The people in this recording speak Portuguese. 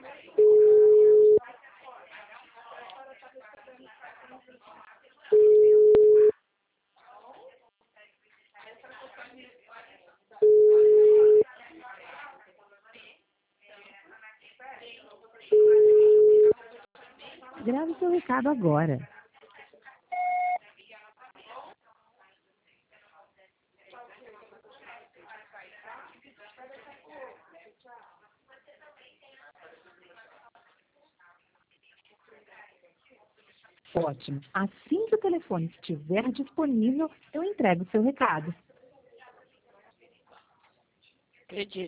Grave seu recado agora. Ótimo. Assim que o telefone estiver disponível, eu entrego o seu recado. Acredito.